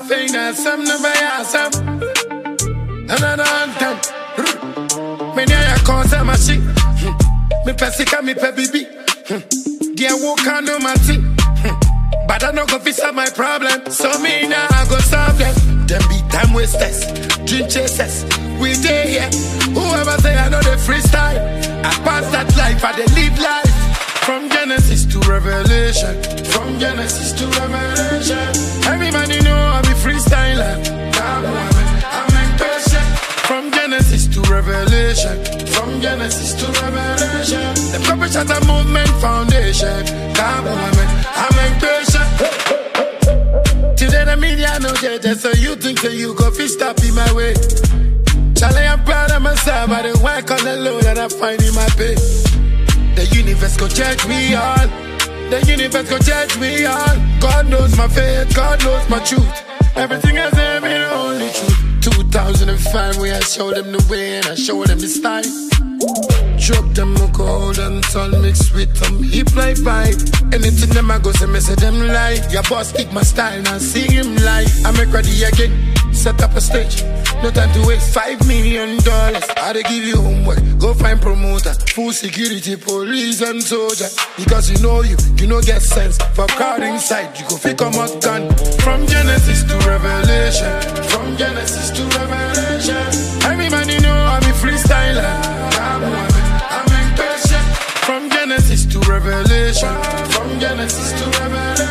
fingers, some never have some. Another anthem. Me near cause I'm a shit. Me pesika, me pe bibi. Dear walk on no my thing. But I no go fix up my problem. So me now I go solve them. Them be time wasters, dream chasers. We day here. Whoever say I know the freestyle, I pass that life, I dey live life. From Genesis to Revelation. From Genesis to Revelation. Everybody know I be freestyler. I'm impatient. From Genesis to Revelation. From Genesis to Revelation. The Purple Shatter Movement Foundation. I'm impatient. Today the media know that, so you think that you go fish stop in my way. Charlie, I'm proud of myself, I didn't work on the load that I find in my pay. The universe go judge me all. The universe go judge me all. God knows my faith, God knows my truth. Everything I say be the only truth. 2005, where I showed them the way and I showed them the style. Drop them a gold and sun mixed with some hip life vibe. Anything them I go say me say them lie. Your boss kick my style now see him live. I make ready again, set up a stage. No time to waste, $5 million. I dey give you homework, go find promoter, full security, police and soldier. Because you know get sense. For crowd inside, you go fake come out gun. From Genesis to Revelation. From Genesis to Revelation. Everybody know I'm a freestyler. I'm impatient. From Genesis to Revelation. From Genesis to Revelation.